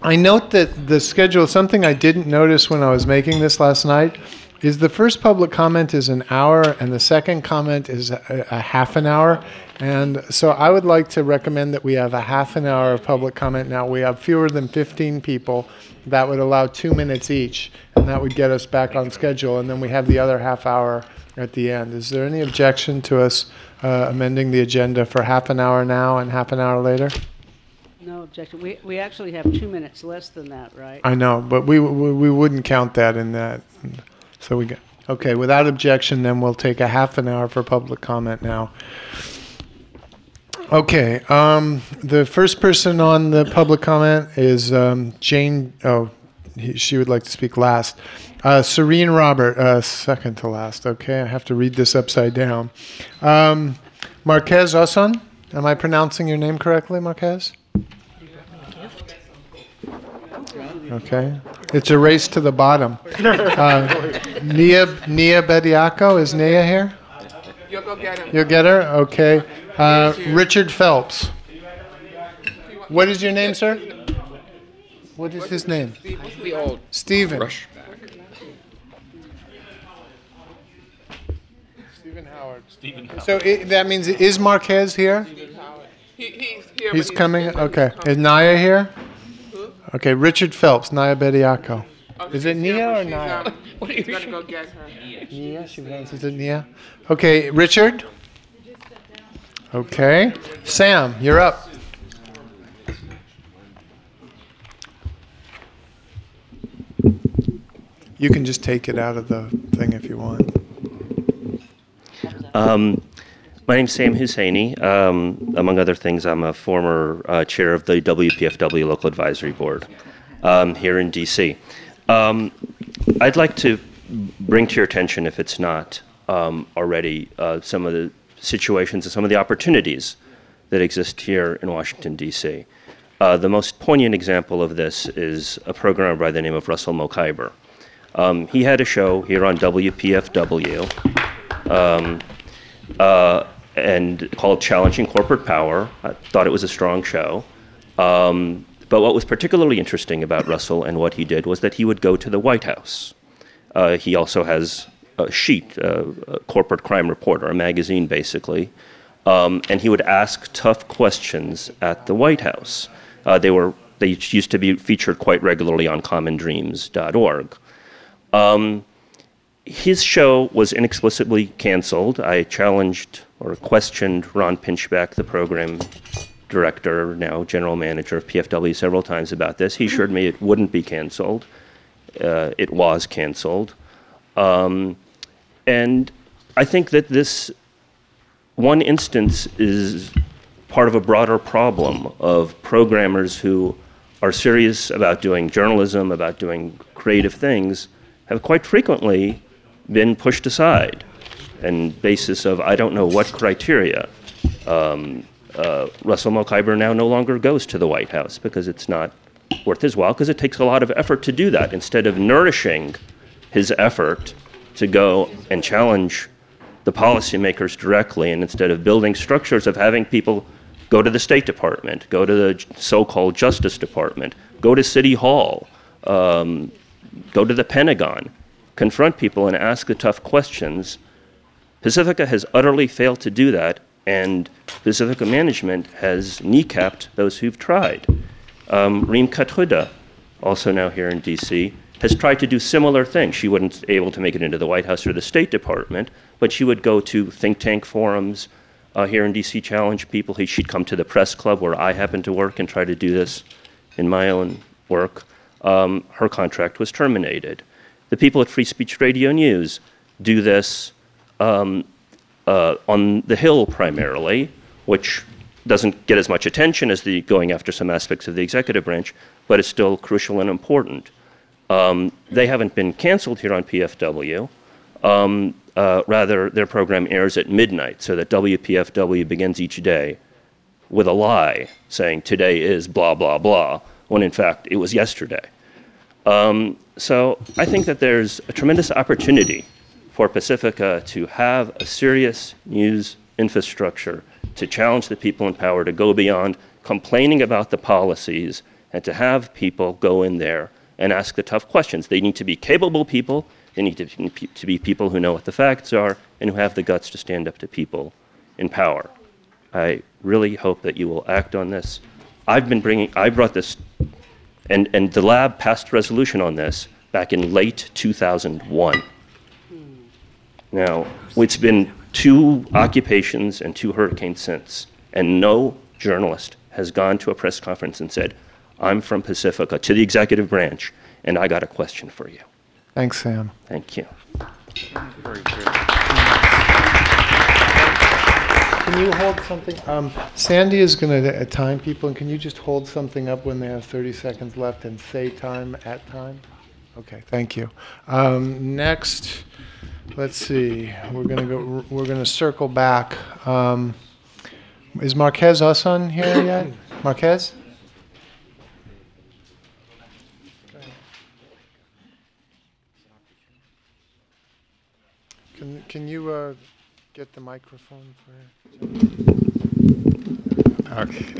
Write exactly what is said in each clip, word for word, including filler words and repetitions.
I note that the schedule, something I didn't notice when I was making this last night, is the first public comment is an hour and the second comment is a, a half an hour. And so I would like to recommend that we have a half an hour of public comment now. We have fewer than fifteen people. That would allow two minutes each, and that would get us back on schedule. And then we have the other half hour at the end. Is there any objection to us uh, amending the agenda for half an hour now and half an hour later? No objection. We, we actually have two minutes less than that, right? I know, but we, we, we wouldn't count that in that. So we get, okay, without objection, then we'll take a half an hour for public comment now. Okay, um, the first person on the public comment is um, Jane. Oh, he, she would like to speak last. Uh, Serene Robert, uh, second to last. Okay, I have to read this upside down. Um, Marquez Oson, am I pronouncing your name correctly, Marquez? Okay, it's a race to the bottom. Uh, Nia Nia Bediaco, is Nia here? You'll go get him. You'll get her? Okay. Uh, Richard Phelps. What is your name, sir? What is his name? The old Stephen. Rush. Stephen Howard. Stephen Howard. So it, that means, is Marquez here? He, he's here. He's but coming? he's, Okay. He's Is Naya here? Okay, Richard Phelps, Naya Bediaco. Oh, Is it she's Nia here, but or she's, Naya? um, He's going to go get her. Nia, she pronounces it Nia. Okay, Richard? Okay. Sam, you're up. You can just take it out of the thing if you want. Um, my name's Sam Husseini. Um, among other things, I'm a former uh, chair of the W P F W Local Advisory Board um, here in D C. Um, I'd like to bring to your attention, if it's not um, already, uh, some of the situations and some of the opportunities that exist here in Washington, D C. Uh, the most poignant example of this is a programmer by the name of Russell Mokhiber. Um, he had a show here on W P F W um, uh, and called Challenging Corporate Power. I thought it was a strong show. Um, but what was particularly interesting about Russell and what he did was that he would go to the White House. Uh, he also has a sheet, uh, a corporate crime reporter, a magazine basically, um, and he would ask tough questions at the White House. Uh, they were they used to be featured quite regularly on common dreams dot org. Um, his show was inexplicably canceled. I challenged or questioned Ron Pinchback, the program director, now general manager of P F W, several times about this. He assured me it wouldn't be canceled. Uh, it was canceled. Um, and I think that this one instance is part of a broader problem of programmers who are serious about doing journalism, about doing creative things, have quite frequently been pushed aside and basis of I don't know what criteria. Um, uh, Russell Mokhiber now no longer goes to the White House because it's not worth his while, because it takes a lot of effort to do that. Instead of nourishing his effort to go and challenge the policymakers directly, and instead of building structures of having people go to the State Department, go to the so-called Justice Department, go to City Hall, um, go to the Pentagon, confront people and ask the tough questions, Pacifica has utterly failed to do that, and Pacifica management has kneecapped those who've tried. Um, Reem Katruda, also now here in D C, has tried to do similar things. She wasn't able to make it into the White House or the State Department, but she would go to think tank forums uh, here in D C, challenge people. She'd come to the press club where I happen to work and try to do this in my own work. Um, her contract was terminated. The people at Free Speech Radio News do this um, uh, on the Hill primarily, which doesn't get as much attention as the going after some aspects of the executive branch, but is still crucial and important. Um, they haven't been canceled here on P F W. Um, uh, rather, their program airs at midnight so that W P F W begins each day with a lie saying today is blah, blah, blah, when in fact it was yesterday. Um, so I think that there's a tremendous opportunity for Pacifica to have a serious news infrastructure to challenge the people in power to go beyond complaining about the policies and to have people go in there and ask the tough questions. They need to be capable people. They need to be, to be people who know what the facts are and who have the guts to stand up to people in power. I really hope that you will act on this. I've been bringing, I brought this, and, and the lab passed a resolution on this back in late two thousand one. Now, it's been two occupations and two hurricanes since, and no journalist has gone to a press conference and said, I'm from Pacifica, to the executive branch, and I got a question for you. Thanks, Sam. Thank you. Very good. Can you hold something? Um, Sandy is going to time people, and can you just hold something up when they have thirty seconds left and say time at time? Okay, thank you. Um, next, let's see. We're going to go. We're going to circle back. Um, is Marquez Usson here yet? Marquez? Can Can you uh, get the microphone for her? Okay.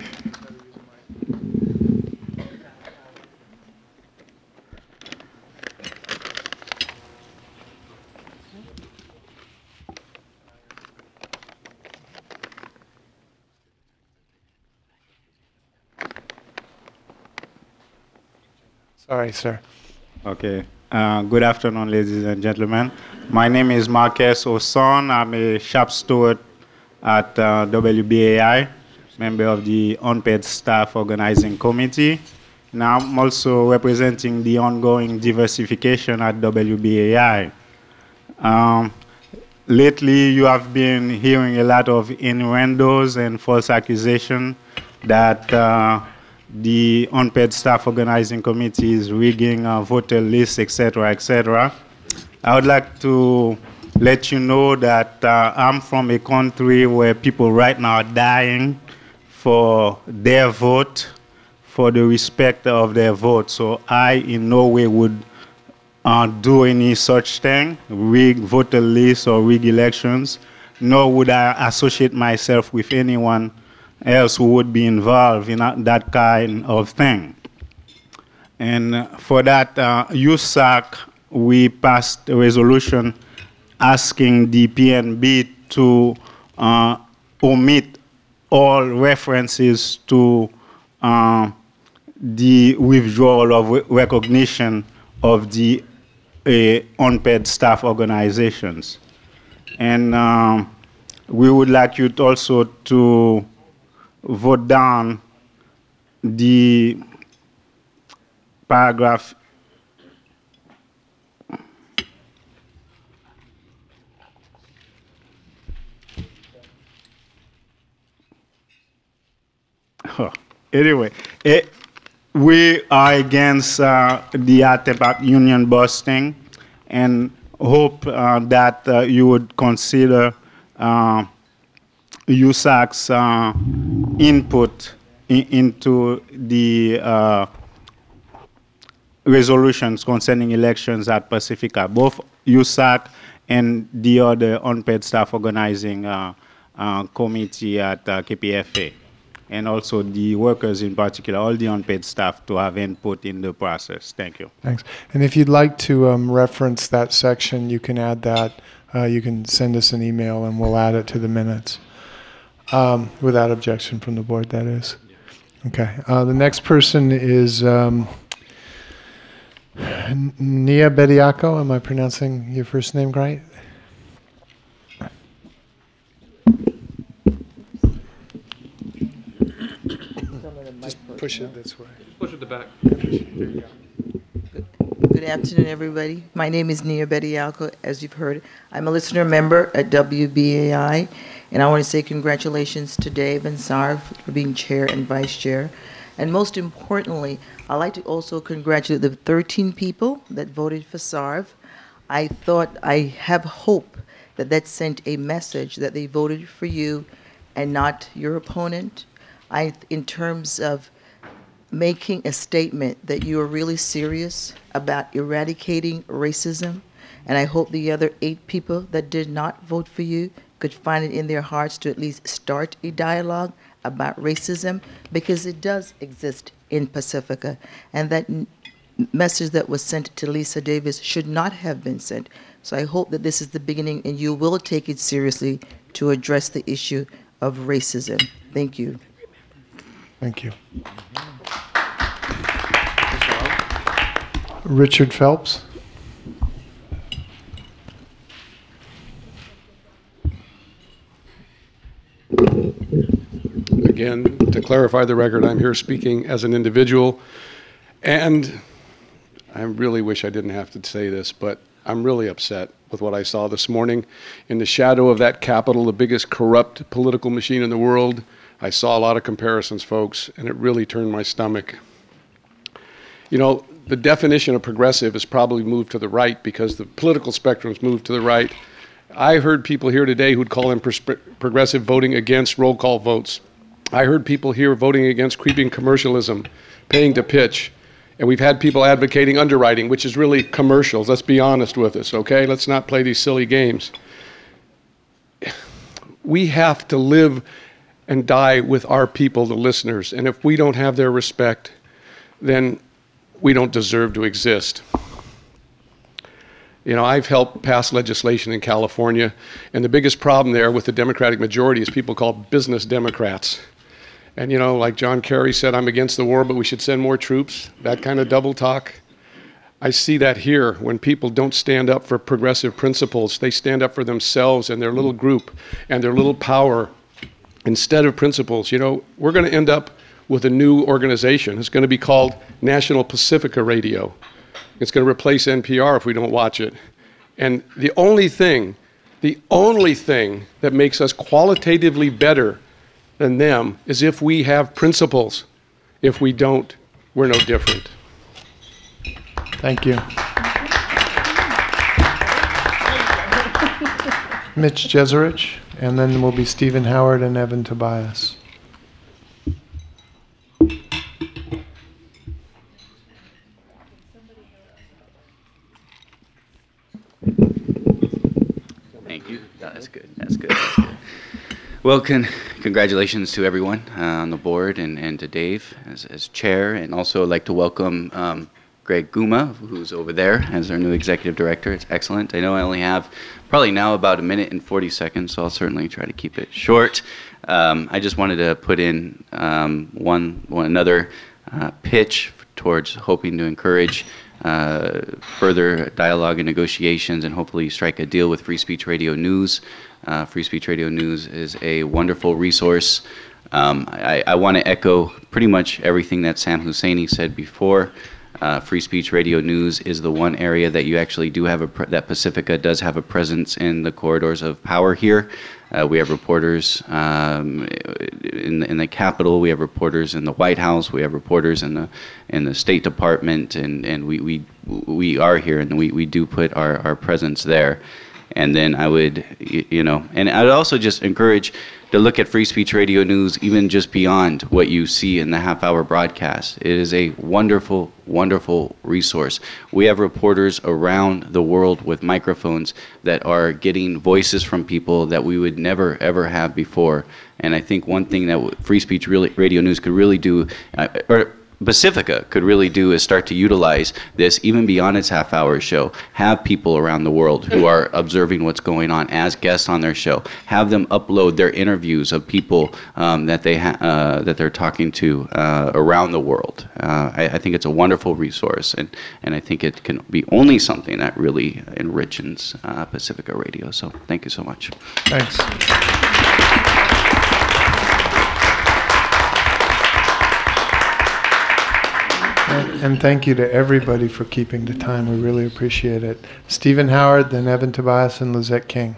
Sorry, sir. Okay. Uh, good afternoon, ladies and gentlemen. My name is Marquez Oson. I'm a shop steward at uh, W B A I, member of the Unpaid Staff Organizing Committee. Now I'm also representing the ongoing diversification at W B A I. Um, lately, you have been hearing a lot of innuendos and false accusations that uh, the Unpaid Staff Organizing Committee is rigging uh, voter lists, et cetera, et cetera. I would like to let you know that uh, I'm from a country where people right now are dying for their vote, for the respect of their vote. So I in no way would uh, do any such thing, rig voter lists or rig elections, nor would I associate myself with anyone else who would be involved in that kind of thing. And for that, uh, U S A C, we passed a resolution asking the P N B to uh, omit all references to uh, the withdrawal of recognition of the uh, unpaid staff organizations. And um, we would like you to also to vote down the paragraph oh, anyway, it, we are against uh, the attempt at union busting and hope uh, that uh, you would consider uh, U S A C's uh, input in, into the uh, resolutions concerning elections at Pacifica, both U S A C and the other unpaid staff organizing uh, uh, committee at uh, K P F A, and also the workers in particular, all the unpaid staff to have input in the process. Thank you. Thanks. And if you'd like to um, reference that section, you can add that. Uh, you can send us an email and we'll add it to the minutes. Um, without objection from the board, that is. Okay. Uh, the next person is um, Nia Bediako. Am I pronouncing your first name right? Just push it this way. Push it to back. There you go. Good afternoon, everybody. My name is Nia Bediako, as you've heard. I'm a listener member at W B A I, and I want to say congratulations to Dave and Sarv for being chair and vice chair. And most importantly, I'd like to also congratulate the thirteen people that voted for Sarv. I thought, I have hope that that sent a message that they voted for you and not your opponent. I, in terms of making a statement that you are really serious about eradicating racism, and I hope the other eight people that did not vote for you could find it in their hearts to at least start a dialogue about racism, because it does exist in Pacifica. And that n- message that was sent to Lisa Davis should not have been sent. So I hope that this is the beginning and you will take it seriously to address the issue of racism. Thank you. Thank you. Richard Phelps. Again, to clarify the record, I'm here speaking as an individual, and I really wish I didn't have to say this, but I'm really upset with what I saw this morning. In the shadow of that Capitol, the biggest corrupt political machine in the world, I saw a lot of comparisons, folks, and it really turned my stomach. You know, the definition of progressive has probably moved to the right because the political spectrum's moved to the right. I heard people here today who'd call in pers- progressive voting against roll call votes. I heard people here voting against creeping commercialism, paying to pitch. And we've had people advocating underwriting, which is really commercials. Let's be honest with us, okay? Let's not play these silly games. We have to live and die with our people, the listeners. And if we don't have their respect, then we don't deserve to exist. You know, I've helped pass legislation in California, and the biggest problem there with the Democratic majority is people called business Democrats. And, you know, like John Kerry said, I'm against the war, but we should send more troops, that kind of double talk. I see that here when people don't stand up for progressive principles. They stand up for themselves and their little group and their little power instead of principles. You know, we're going to end up with a new organization. It's going to be called National Pacifica Radio. It's going to replace N P R if we don't watch it. And the only thing, the only thing that makes us qualitatively better than them is if we have principles. If we don't, we're no different. Thank you. Mitch Jeserich, and then will be Stephen Howard and Evan Tobias. Thank you. No, that's good. That's good. That's good. Well, con- congratulations to everyone uh, on the board and, and to Dave as, as chair, and also I'd like to welcome um, Greg Guma, who's over there as our new executive director. It's excellent. I know I only have probably now about a minute and forty seconds, so I'll certainly try to keep it short. Um, I just wanted to put in um, one, one another uh, pitch towards hoping to encourage uh, further dialogue and negotiations and hopefully strike a deal with Free Speech Radio News. Uh, Free Speech Radio News is a wonderful resource. Um, I, I want to echo pretty much everything that Sam Husseini said before. Uh, Free Speech Radio News is the one area that you actually do have a pre- that Pacifica does have a presence in the corridors of power here. Uh, we have reporters um, in in the Capitol. We have reporters in the White House. We have reporters in the in the State Department, and and we we we are here, and we we do put our our presence there. And then I would, you know, and I'd also just encourage to look at Free Speech Radio News even just beyond what you see in the half-hour broadcast. It is a wonderful, wonderful resource. We have reporters around the world with microphones that are getting voices from people that we would never, ever have before. And I think one thing that Free Speech Radio News could really do, uh, or Pacifica could really do, is start to utilize this even beyond its half-hour show. Have people around the world who are observing what's going on as guests on their show. Have them upload their interviews of people um, that they ha- uh, that they're talking to uh, around the world. Uh, I, I think it's a wonderful resource, and and I think it can be only something that really enriches uh, Pacifica Radio. So thank you so much. Thanks. And, and thank you to everybody for keeping the time. We really appreciate it. Stephen Howard, then Evan Tobias, and Lizette King.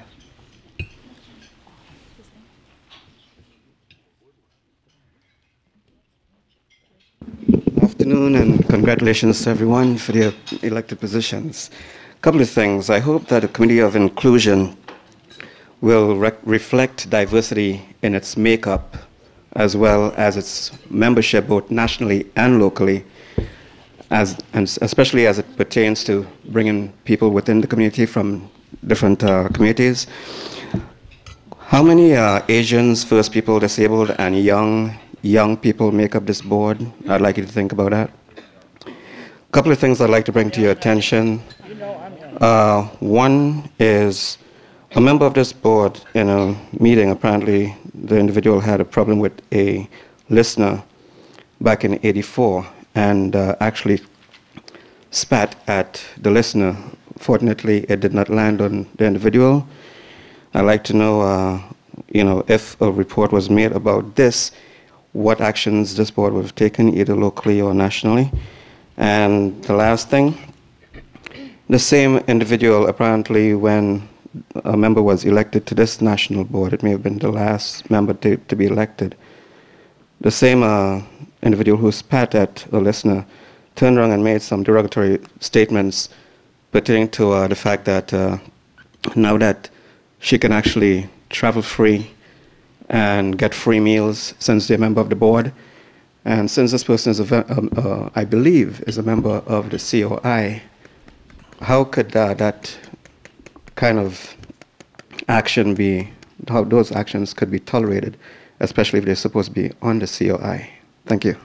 Afternoon, and congratulations to everyone for their elected positions. A couple of things. I hope that the Committee of Inclusion will re- reflect diversity in its makeup as well as its membership both nationally and locally, as and especially as it pertains to bringing people within the community from different uh, communities. How many uh, Asians, First People, disabled, and young young people make up this board. I'd like you to think about that. A couple of things I'd like to bring to your attention. Uh, one is a member of this board in a meeting, apparently the individual had a problem with a listener back in eighty-four and uh, actually spat at the listener. Fortunately, it did not land on the individual. I'd like to know, uh, you know, if a report was made about this, what actions this board would have taken, either locally or nationally. And the last thing, the same individual, apparently, when a member was elected to this national board, it may have been the last member to, to be elected, the same uh, individual who spat at a listener turned around and made some derogatory statements pertaining to uh, the fact that uh, now that she can actually travel free and get free meals since they're a member of the board, and since this person is, a, um, uh, I believe, is a member of the C O I, how could uh, that kind of action be, how those actions could be tolerated, especially if they're supposed to be on the C O I? Thank you.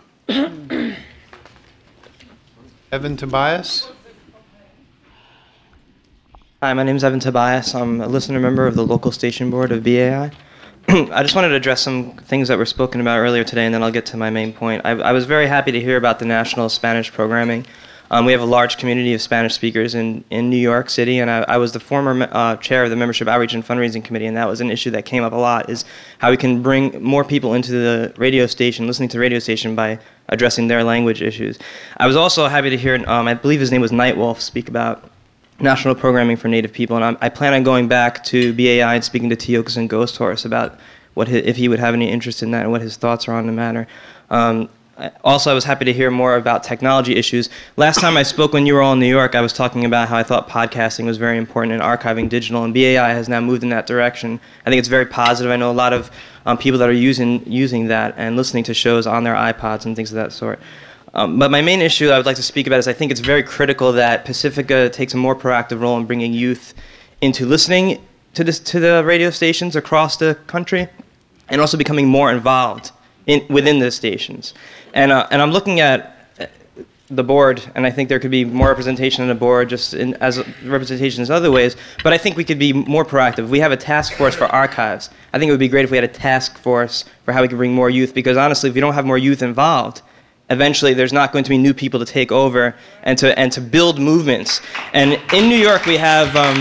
Evan Tobias. Hi, my name is Evan Tobias. I'm a listener member of the local station board of B A I. I just wanted to address some things that were spoken about earlier today, and then I'll get to my main point. I, I was very happy to hear about the national Spanish programming. Um, we have a large community of Spanish speakers in, in New York City, and I, I was the former uh, chair of the Membership Outreach and Fundraising Committee, and that was an issue that came up a lot, is how we can bring more people into the radio station, listening to the radio station by addressing their language issues. I was also happy to hear, um, I believe his name was Nightwolf, speak about national programming for Native people, and I'm, I plan on going back to B A I and speaking to Tiokasin Ghost Horse about what his, if he would have any interest in that and what his thoughts are on the matter. Um, Also, I was happy to hear more about technology issues. Last time I spoke when you were all in New York, I was talking about how I thought podcasting was very important in archiving digital, and B A I has now moved in that direction. I think it's very positive. I know a lot of um, people that are using using that and listening to shows on their iPods and things of that sort. Um, but my main issue I would like to speak about is I think it's very critical that Pacifica takes a more proactive role in bringing youth into listening to this, to the radio stations across the country, and also becoming more involved in, within the stations. And, uh, and I'm looking at the board, and I think there could be more representation on the board, just in, as representation in other ways, but I think we could be more proactive. We have a task force for archives. I think it would be great if we had a task force for how we could bring more youth, because honestly, if we don't have more youth involved, eventually there's not going to be new people to take over and to, and to build movements. And in New York, we have, um,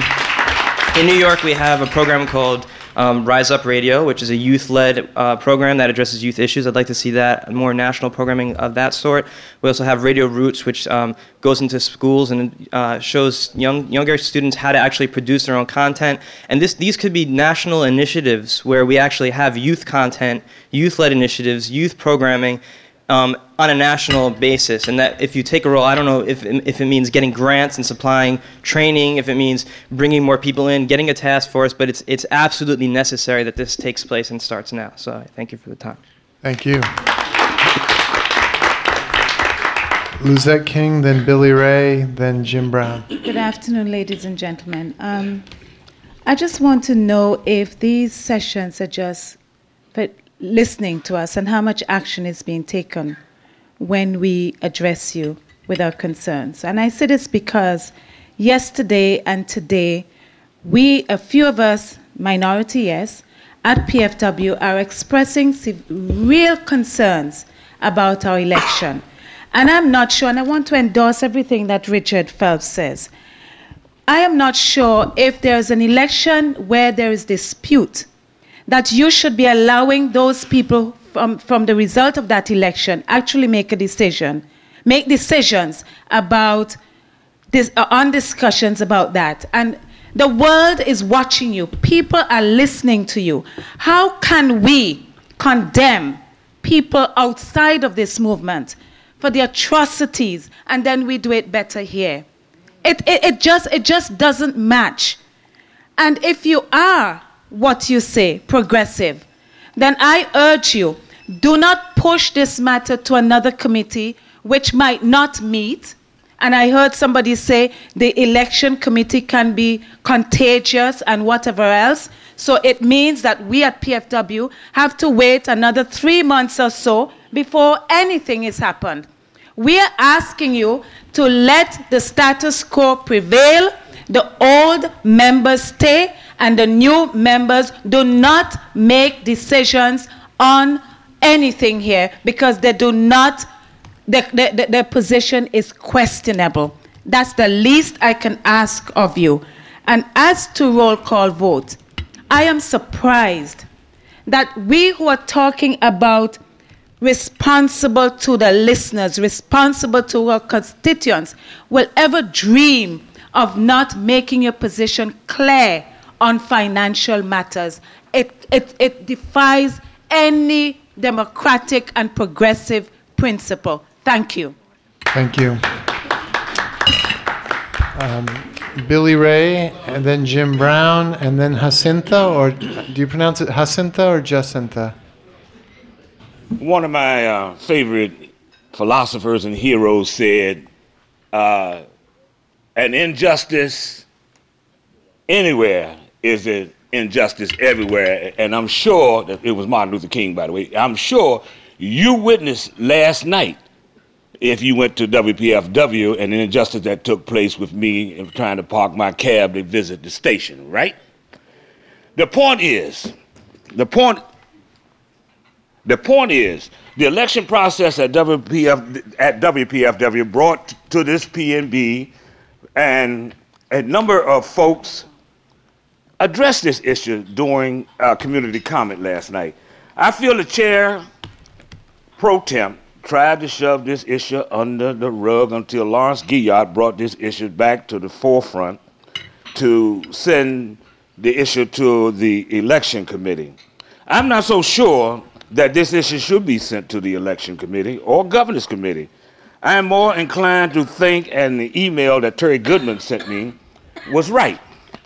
in New York, we have a program called Um, Rise Up Radio, which is a youth-led uh, program that addresses youth issues. I'd like to see that, more national programming of that sort. We also have Radio Roots, which um, goes into schools and uh, shows young, younger students how to actually produce their own content. And this, these could be national initiatives where we actually have youth content, youth-led initiatives, youth programming, Um, on a national basis, and that if you take a role, I don't know if if it means getting grants and supplying training, if it means bringing more people in, getting a task force, but it's it's absolutely necessary that this takes place and starts now. So I thank you for the time. Thank you. Luzette King, then Billy Ray, then Jim Brown. Good afternoon, ladies and gentlemen. Um, I just want to know if these sessions are just for listening to us and how much action is being taken when we address you with our concerns. And I say this because yesterday and today, we, a few of us, minority, yes, at P F W are expressing real concerns about our election. And I'm not sure, and I want to endorse everything that Richard Phelps says. I am not sure if there's an election where there is dispute, that you should be allowing those people from, from the result of that election actually make a decision, make decisions about this, uh, on discussions about that. And the world is watching you. People are listening to you. How can we condemn people outside of this movement for the atrocities, and then we do it better here? It, it, it, just, it just doesn't match. And if you are what you say, progressive, then I urge you, do not push this matter to another committee which might not meet. And I heard somebody say the election committee can be contagious and whatever else. So it means that we at P F W have to wait another three months or so before anything has happened. We are asking you to let the status quo prevail, the old members stay, and the new members do not make decisions on anything here because they do not, their, their, their position is questionable. That's the least I can ask of you. And as to roll call vote, I am surprised that we who are talking about responsible to the listeners, responsible to our constituents, will ever dream of not making your position clear on financial matters. It, it, it defies any democratic and progressive principle. Thank you. Thank you. Um, Billy Ray, and then Jim Brown, and then Jacinta, or do you pronounce it Jacinta or Jacinta? One of my uh, favorite philosophers and heroes said, uh, an injustice anywhere is an injustice everywhere. And I'm sure, that it was Martin Luther King, by the way, I'm sure you witnessed last night, if you went to W P F W, and an injustice that took place with me in trying to park my cab to visit the station, right? The point is, the point, the point is, the election process at W P F, at W P F W brought to this P N B, and a number of folks addressed this issue during uh, community comment last night. I feel the chair pro temp tried to shove this issue under the rug until Lawrence Guyot brought this issue back to the forefront to send the issue to the election committee. I'm not so sure that this issue should be sent to the election committee or governance committee. I am more inclined to think, and the email that Terry Goodman sent me was right,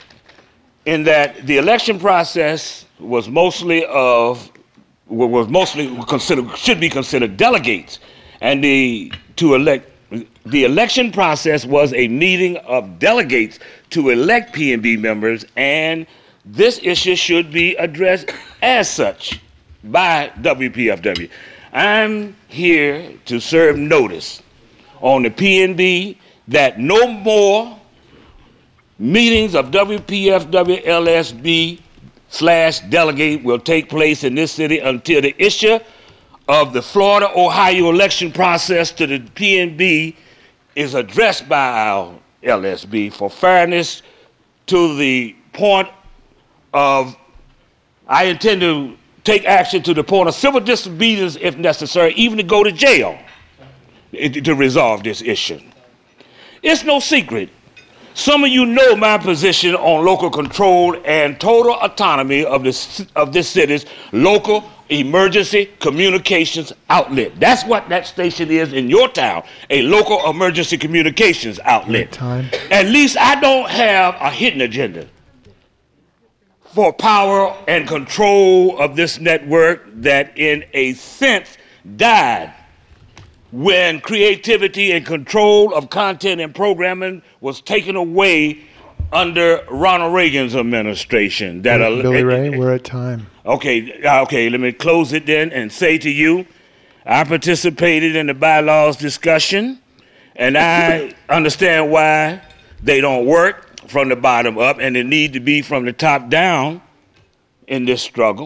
in that the election process was mostly of was mostly considered, should be considered delegates, and the to elect the election process was a meeting of delegates to elect P N B members, and this issue should be addressed as such by W P F W. I'm here to serve notice on the P N B that no more meetings of W P F W L S B slash delegate will take place in this city until the issue of the Florida-Ohio election process to the P N B is addressed by our L S B for fairness, to the point of, I intend to take action to the point of civil disobedience if necessary, even to go to jail to resolve this issue. It's no secret. Some of you know my position on local control and total autonomy of this, of this city's local emergency communications outlet. That's what that station is in your town, a local emergency communications outlet. Time. At least I don't have a hidden agenda for power and control of this network that in a sense died when creativity and control of content and programming was taken away under Ronald Reagan's administration. That Billy uh, Ray, we're at time. Okay, okay, let me close it then and say to you, I participated in the bylaws discussion, and I understand why they don't work from the bottom up, and they need to be from the top down in this struggle.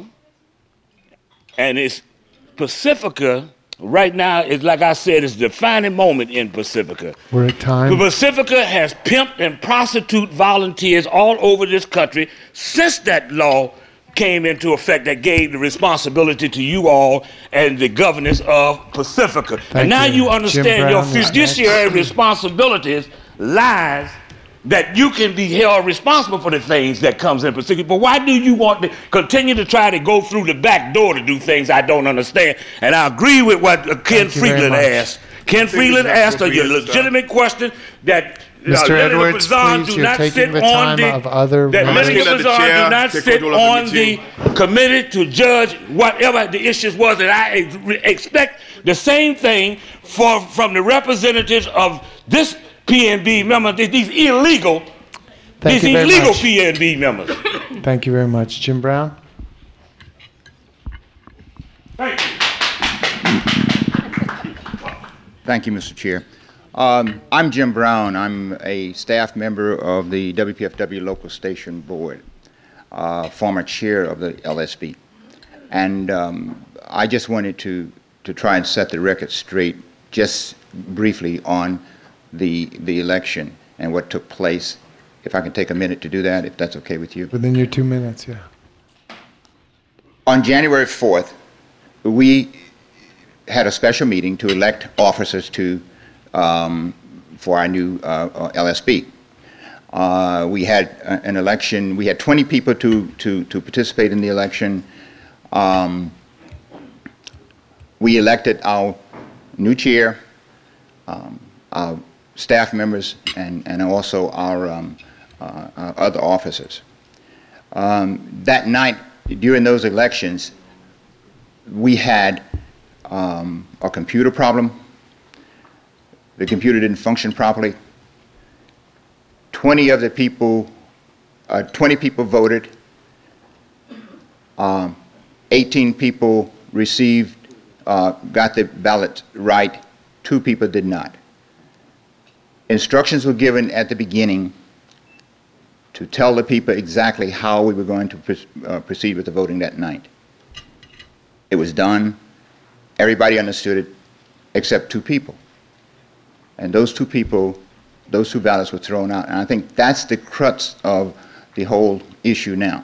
And it's Pacifica. Right now, it's like I said, it's a defining moment in Pacifica. We're at time. The Pacifica has pimped and prostitute volunteers all over this country since that law came into effect that gave the responsibility to you all and the governance of Pacifica. Thank and now you. you understand your Jim Brown is fiduciary next. responsibilities lies that you can be held responsible for the things that comes in Pacifica. But why do you want to continue to try to go through the back door to do things I don't understand? And I agree with what uh, Ken Thank you very Freeland much. asked. Ken Freeland asked a legitimate question that Mister uh, Leonard Edwards, Bazan please, do you're not taking sit the on time the, of other that members. Leonard Bazan do not sit on the committee to judge whatever the issues was, and I ex expect the same thing for from the representatives of this P N B member, these illegal, Thank these you very illegal much. P N B members. Thank you very much. Jim Brown? Thank you. Thank you, Mister Chair. Um, I'm Jim Brown. I'm a staff member of the W P F W Local Station Board, uh, former chair of the L S B. And um, I just wanted to, to try and set the record straight just briefly on the, the election and what took place. If I can take a minute to do that, if that's okay with you. Within your two minutes, yeah. On January fourth, we had a special meeting to elect officers to um, for our new uh, L S B. Uh, we had an election. We had twenty people to to to participate in the election. Um, we elected our new chair, um, our staff members, and and also our, um, uh, our other officers. Um, that night, during those elections, we had um, a computer problem. The computer didn't function properly. twenty of the people, uh, twenty people voted. Um, eighteen people received, uh, got the ballot right. Two people did not. Instructions were given at the beginning to tell the people exactly how we were going to uh, proceed with the voting that night. It was done. Everybody understood it except two people. And those two people, those two ballots were thrown out. And I think that's the crux of the whole issue now.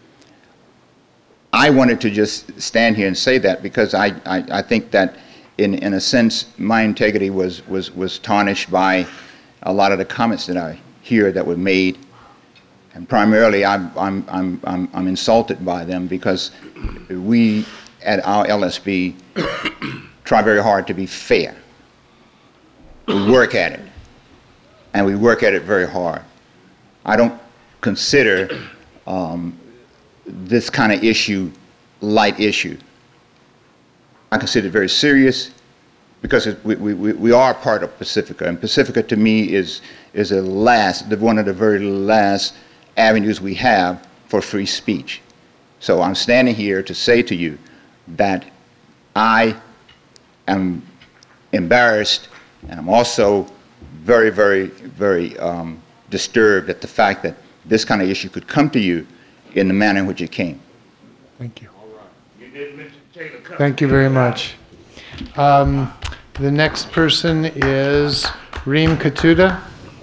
I wanted to just stand here and say that because I, I, I think that in, in a sense my integrity was, was, was tarnished by a lot of the comments that I hear that were made. And primarily I'm, I'm, I'm, I'm, I'm insulted by them because we at our L S B try very hard to be fair. We work at it, and we work at it very hard. I don't consider um, this kind of issue light issue. I consider it very serious because it, we, we, we are part of Pacifica, and Pacifica to me is, is a last, the, one of the very last avenues we have for free speech. So I'm standing here to say to you that I am embarrassed, and I'm also very, very, very um, disturbed at the fact that this kind of issue could come to you in the manner in which it came. Thank you. Thank you very much. Um, the next person is Reem Katuda.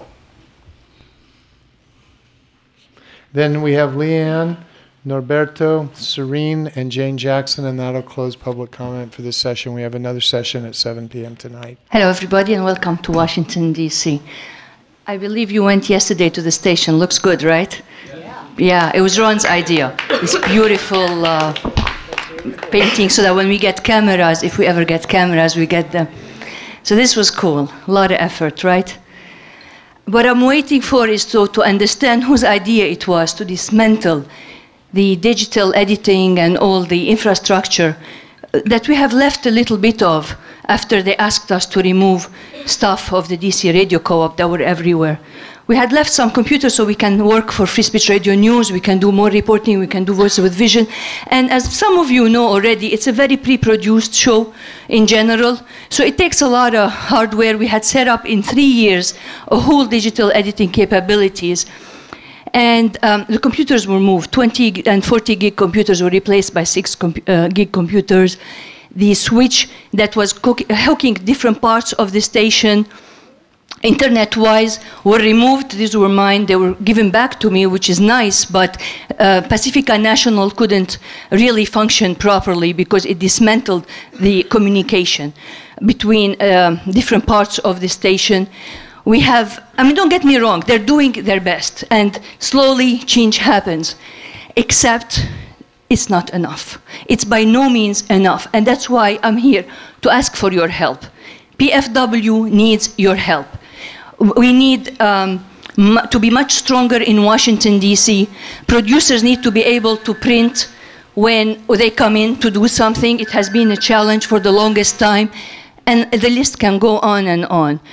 Then we have Leanne, Norberto, Serene, and Jane Jackson, and that'll close public comment for this session. We have another session at seven p m tonight. Hello, everybody, and welcome to Washington, D C I believe you went yesterday to the station. Looks good, right? Yeah. Yeah, it was Ron's idea. This beautiful uh, painting, so that when we get cameras, if we ever get cameras, we get them. So this was cool. A lot of effort, right? What I'm waiting for is to, to understand whose idea it was to dismantle the digital editing and all the infrastructure that we have left a little bit of after they asked us to remove stuff of the D C Radio Co-op that were everywhere. We had left some computers so we can work for Free Speech Radio News, we can do more reporting, we can do Voice with Vision. And as some of you know already, it's a very pre-produced show in general. So it takes a lot of hardware. We had set up in three years a whole digital editing capabilities. And um, the computers were moved. twenty and forty gig computers were replaced by six comp uh, gig computers. The switch that was hooking different parts of the station internet-wise were removed. These were mine. They were given back to me, which is nice, but uh, Pacifica National couldn't really function properly because it dismantled the communication between uh, different parts of the station. We have, I mean, don't get me wrong, they're doing their best, and slowly change happens, except it's not enough. It's by no means enough, and that's why I'm here to ask for your help. P F W needs your help. We need um, to be much stronger in Washington, D C Producers need to be able to print when they come in to do something. It has been a challenge for the longest time, and the list can go on and on.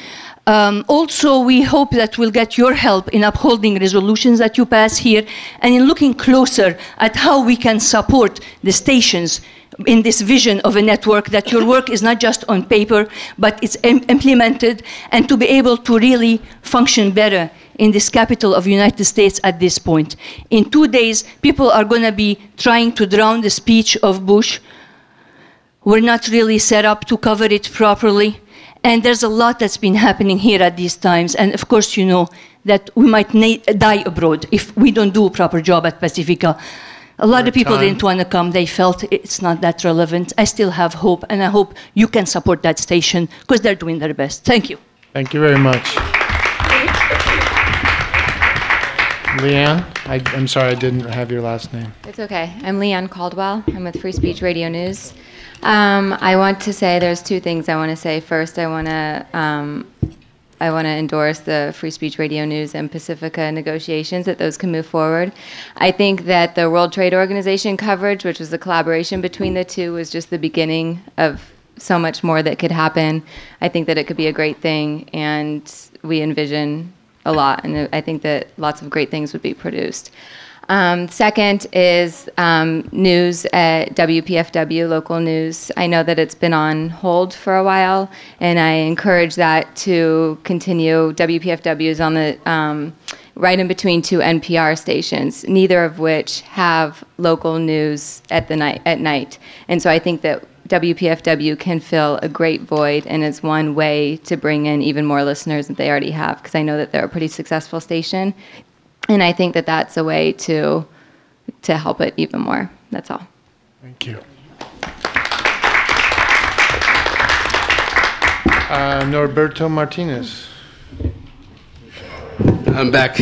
Um, also, we hope that we'll get your help in upholding resolutions that you pass here and in looking closer at how we can support the stations in this vision of a network, that your work is not just on paper, but it's im- implemented, and to be able to really function better in this capital of the United States at this point. In two days, people are going to be trying to drown the speech of Bush. We're not really set up to cover it properly. And there's a lot that's been happening here at these times. And of course, you know that we might na- die abroad if we don't do a proper job at Pacifica. A lot of people didn't want to come. They felt it's not that relevant. I still have hope, and I hope you can support that station because they're doing their best. Thank you. Thank you very much. Leanne, I, I'm sorry I didn't have your last name. It's okay. I'm Leanne Caldwell. I'm with Free Speech Radio News. Um, I want to say there's two things I want to say. First, I want to um, I want to endorse the Free Speech Radio News and Pacifica negotiations, that those can move forward. I think that the World Trade Organization coverage, which was the collaboration between the two, was just the beginning of so much more that could happen. I think that it could be a great thing, and we envision a lot, and I think that lots of great things would be produced. Um, second is um, news at W P F W, local news. I know that it's been on hold for a while, and I encourage that to continue. W P F W is on the um, right in between two N P R stations, neither of which have local news at the night at night. And so I think that W P F W can fill a great void, and is one way to bring in even more listeners than they already have, because I know that they're a pretty successful station. And I think that that's a way to to help it even more. That's all. Thank you. Uh, Norberto Martinez. I'm back.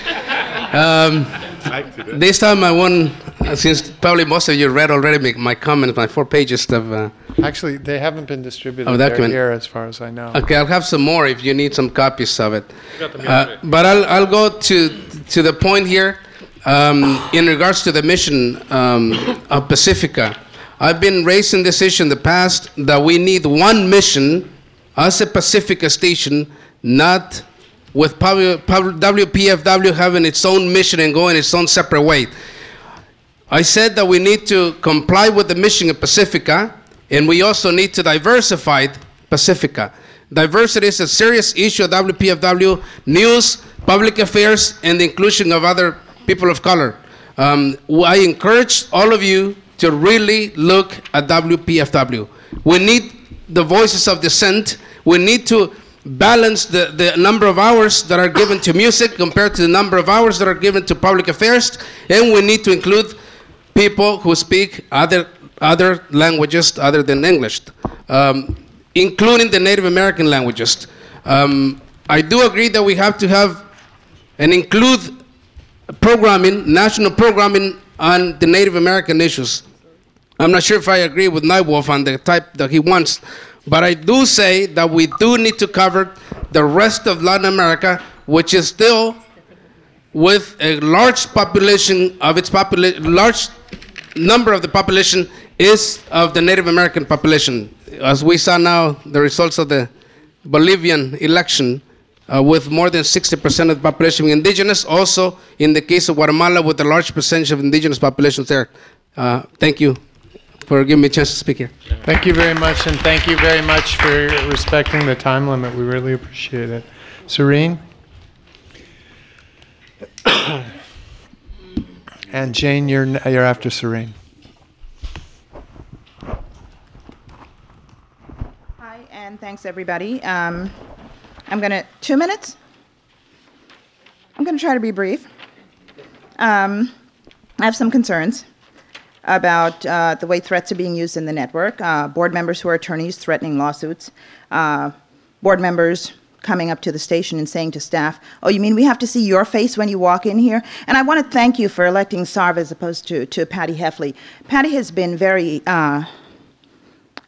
Um, this time I want, since probably most of you read already my, my comments, my four pages of... Uh, Actually, they haven't been distributed Oh, They're document. here as far as I know. Okay, I'll have some more if you need some copies of it. Uh, but I'll, I'll go to, to the point here um, in regards to the mission um, of Pacifica. I've been raising this issue in the past that we need one mission as a Pacifica station, not with W P F W having its own mission and going its own separate way. I said that we need to comply with the mission of Pacifica, and we also need to diversify Pacifica. Diversity is a serious issue at W P F W, news, public affairs, and the inclusion of other people of color. Um, I encourage all of you to really look at W P F W. We need the voices of dissent. We need to balance the, the number of hours that are given to music compared to the number of hours that are given to public affairs, and we need to include people who speak other other languages other than English, um, including the Native American languages. Um, I do agree that we have to have and include programming, national programming on the Native American issues. I'm not sure if I agree with Nywolf on the type that he wants, but I do say that we do need to cover the rest of Latin America, which is still with a large population of its population, large number of the population is of the Native American population. As we saw now, the results of the Bolivian election, uh, with more than sixty percent of the population being indigenous, also in the case of Guatemala with a large percentage of indigenous populations there. Uh, thank you for giving me a chance to speak here. Thank you very much, and thank you very much for respecting the time limit. We really appreciate it. Serene? And Jane, you're, you're after Serene. Hi, and thanks, everybody. Um, I'm going to, two minutes? I'm going to try to be brief. Um, I have some concerns about uh, the way threats are being used in the network. Uh, board members who are attorneys threatening lawsuits. Uh, board members coming up to the station and saying to staff, oh, you mean we have to see your face when you walk in here? And I want to thank you for electing Sarv as opposed to, to Patty Heffley. Patty has been very uh,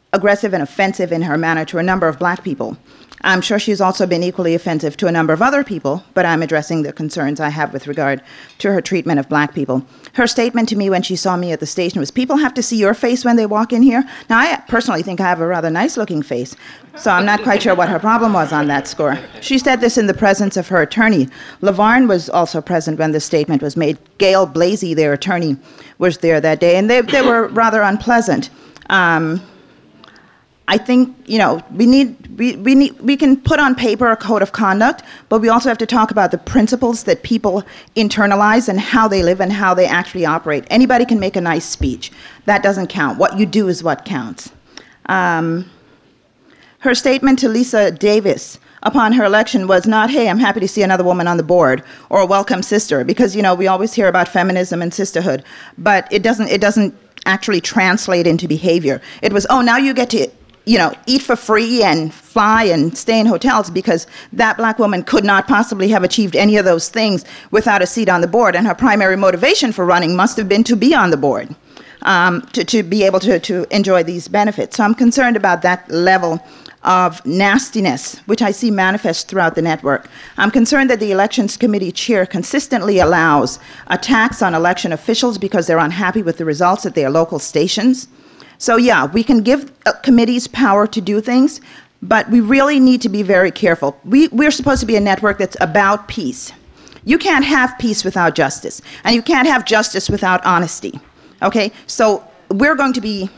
aggressive and offensive in her manner to a number of black people. I'm sure she's also been equally offensive to a number of other people, but I'm addressing the concerns I have with regard to her treatment of black people. Her statement to me when she saw me at the station was, people have to see your face when they walk in here. Now, I personally think I have a rather nice-looking face, so I'm not quite sure what her problem was on that score. She said this in the presence of her attorney. LaVarn was also present when the statement was made. Gail Blasey, their attorney, was there that day, and they, they were rather unpleasant. Um, I think, you know, we need, we, we need, we can put on paper a code of conduct, but we also have to talk about the principles that people internalize and how they live and how they actually operate. Anybody can make a nice speech. That doesn't count. What you do is what counts. Um, her statement to Lisa Davis upon her election was not, hey, I'm happy to see another woman on the board, or a welcome sister, because, you know, we always hear about feminism and sisterhood, but it doesn't, it doesn't actually translate into behavior. It was, oh, now you get to, you know, eat for free and fly and stay in hotels, because that black woman could not possibly have achieved any of those things without a seat on the board. And her primary motivation for running must have been to be on the board, um, to, to be able to, to enjoy these benefits. So I'm concerned about that level of nastiness, which I see manifest throughout the network. I'm concerned that the Elections Committee chair consistently allows attacks on election officials because they're unhappy with the results at their local stations. So yeah, we can give uh, committees power to do things, but we really need to be very careful. We, we're supposed to be a network that's about peace. You can't have peace without justice, and you can't have justice without honesty, okay? So we're going to be,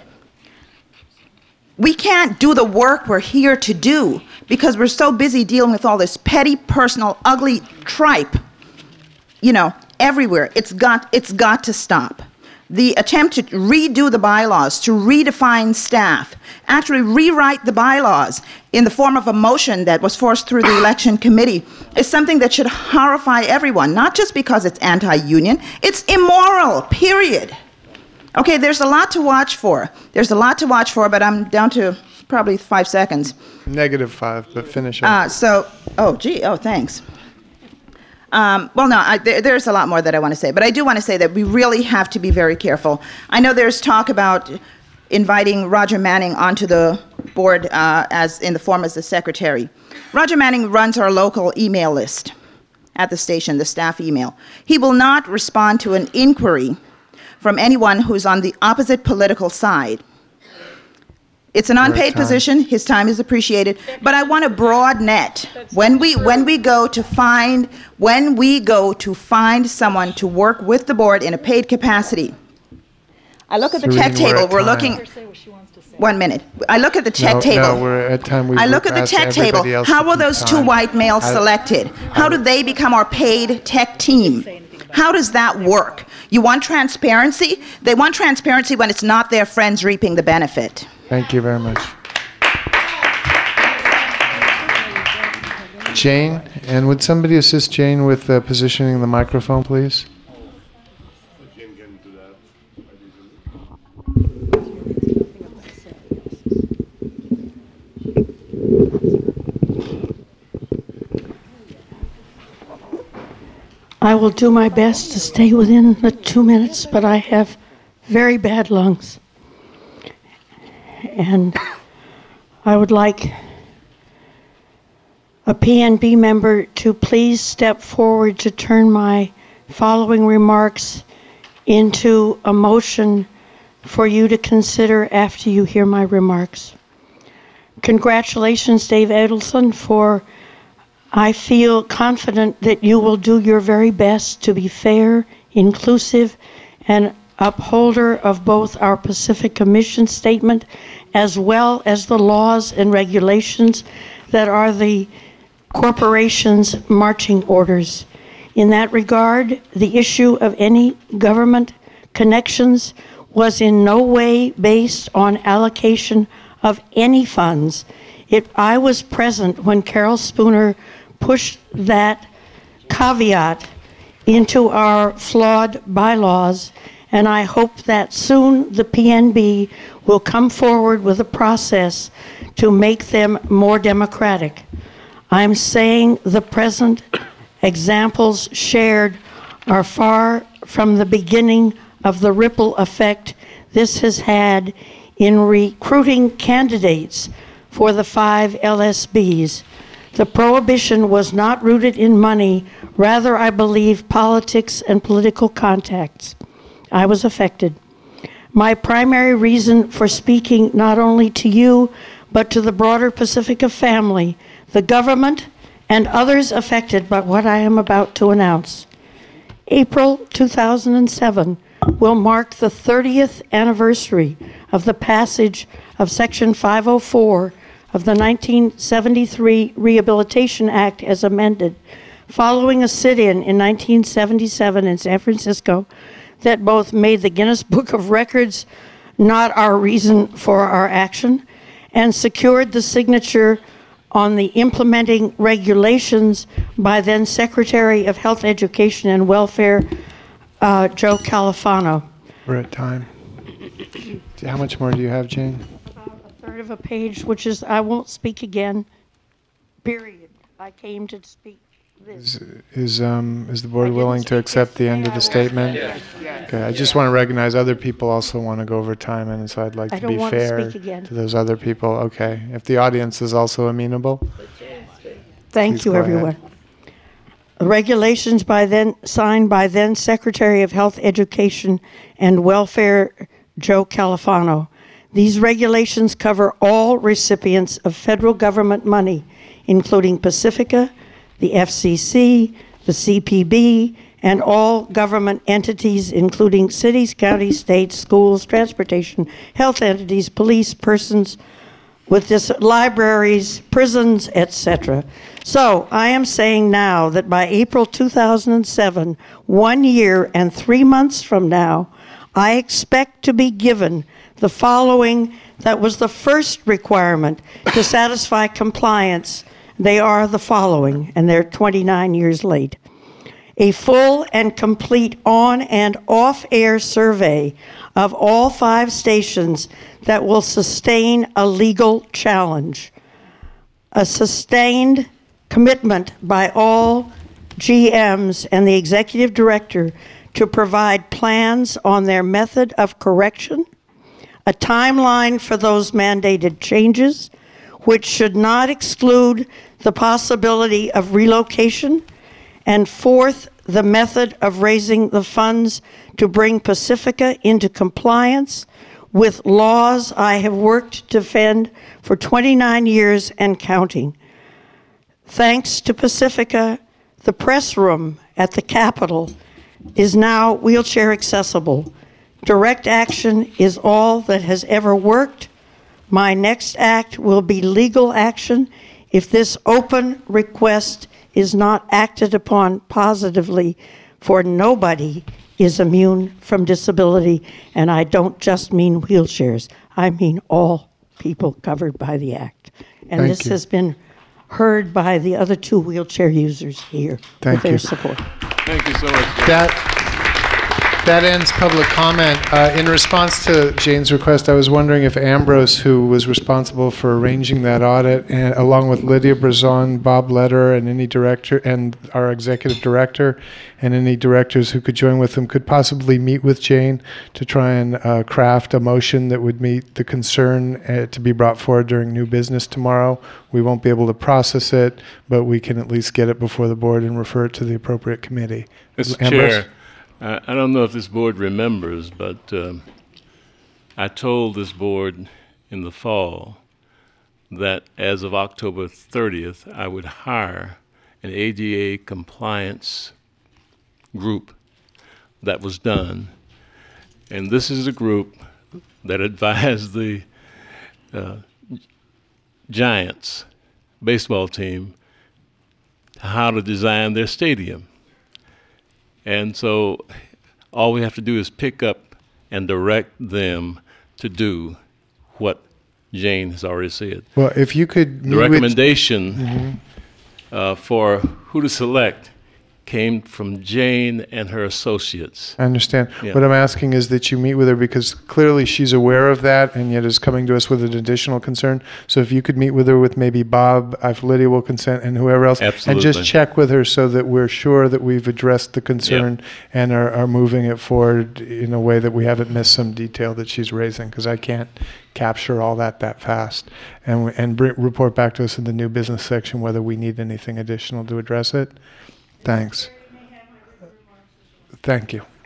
we can't do the work we're here to do because we're so busy dealing with all this petty, personal, ugly tripe, you know, everywhere. It's got, it's got to stop. The attempt to redo the bylaws, to redefine staff, actually rewrite the bylaws in the form of a motion that was forced through the election committee is something that should horrify everyone, not just because it's anti-union, it's immoral, period. Okay, there's a lot to watch for. There's a lot to watch for, but I'm down to probably five seconds. Negative five, but finish up. Uh, so, oh, gee, oh, thanks. Um, well, no, I, there, there's a lot more that I want to say, but I do want to say that we really have to be very careful. I know there's talk about inviting Roger Manning onto the board uh, as in the form as the secretary. Roger Manning runs our local email list at the station, the staff email. He will not respond to an inquiry from anyone who's on the opposite political side. It's an unpaid position. His time is appreciated, but I want a broad net. When we when we go to find when we go to find someone to work with the board in a paid capacity. I look at the tech table. We're looking. One minute. I look at the tech no, table. No, we're at time. I look at the tech table. How were those two white males selected? How do they become our paid tech team? How does that work? You want transparency? They want transparency when it's not their friends reaping the benefit. Thank you very much. Jane, and would somebody assist Jane with uh, positioning the microphone, please? I will do my best to stay within the two minutes, but I have very bad lungs. And I would like a P N B member to please step forward to turn my following remarks into a motion for you to consider after you hear my remarks. Congratulations, Dave Edelson, for I feel confident that you will do your very best to be fair, inclusive, and upholder of both our Pacific Commission statement as well as the laws and regulations that are the corporation's marching orders. In that regard, the issue of any government connections was in no way based on allocation of any funds. It, I was present when Carol Spooner pushed that caveat into our flawed bylaws, and I hope that soon the P N B will come forward with a process to make them more democratic. I'm saying the present examples shared are far from the beginning of the ripple effect this has had in recruiting candidates for the five L S Bs. The prohibition was not rooted in money, rather, I believe, politics and political contacts. I was affected. My primary reason for speaking not only to you, but to the broader Pacifica family, the government, and others affected by what I am about to announce. April two thousand seven will mark the thirtieth anniversary of the passage of Section five oh four of the nineteen seventy-three Rehabilitation Act as amended, following a sit-in in nineteen seventy-seven in San Francisco that both made the Guinness Book of Records not our reason for our action and secured the signature on the implementing regulations by then Secretary of Health, Education, and Welfare, uh, Joe Califano. We're at time. How much more do you have, Jane? About a third of a page, which is, I won't speak again, period. I came to speak this. Is, is, um, is the board willing to accept the end of the statement? Okay, I just want to recognize other people also want to go over time, and so I'd like I to don't be want to fair speak again. to those other people. Okay, if the audience is also amenable. Thank Please you, go ahead. everyone. Regulations by then signed by then Secretary of Health, Education, and Welfare, Joe Califano. These regulations cover all recipients of federal government money, including Pacifica, the F C C, the C P B, and all government entities, including cities, counties, states, schools, transportation, health entities, police, persons with dis- libraries, prisons, et cetera. So I am saying now that by April two thousand seven, one year and three months from now, I expect to be given the following that was the first requirement to satisfy compliance. They are the following, and they're twenty-nine years late. A full and complete on- and off-air survey of all five stations that will sustain a legal challenge. A sustained commitment by all G Ms and the executive director to provide plans on their method of correction, a timeline for those mandated changes, which should not exclude the possibility of relocation, and fourth, the method of raising the funds to bring Pacifica into compliance with laws I have worked to defend for twenty-nine years and counting. Thanks to Pacifica, the press room at the Capitol is now wheelchair accessible. Direct action is all that has ever worked. My next act will be legal action if this open request is not acted upon positively, for nobody is immune from disability, and I don't just mean wheelchairs. I mean all people covered by the Act. And Thank this you. has been heard by the other two wheelchair users here Thank with their you. support. Thank you so much. That that ends public comment. Uh, in response to Jane's request, I was wondering if Ambrose, who was responsible for arranging that audit, and along with Lydia Brazon, Bob Leder, and any director, and our executive director, and any directors who could join with them, could possibly meet with Jane to try and uh, craft a motion that would meet the concern uh, to be brought forward during new business tomorrow. We won't be able to process it, but we can at least get it before the board and refer it to the appropriate committee. Mister Ambrose? Chair, I I don't know if this board remembers, but um, I told this board in the fall that as of October thirtieth, I would hire an A D A compliance group. That was done. And this is a group that advised the uh, Giants baseball team how to design their stadium. And so all we have to do is pick up and direct them to do what Jane has already said. Well, if you could The meet with- recommendation Mhm. uh, for who to select came from Jane and her associates. I understand. Yeah. What I'm asking is that you meet with her because clearly she's aware of that and yet is coming to us with an additional concern. So if you could meet with her with maybe Bob, if Lydia will consent, and whoever else, Absolutely. and just check with her so that we're sure that we've addressed the concern Yeah. and are, are moving it forward in a way that we haven't missed some detail that she's raising, because I can't capture all that that fast. And, and br- report back to us in the new business section whether we need anything additional to address it. Thanks. Thank you.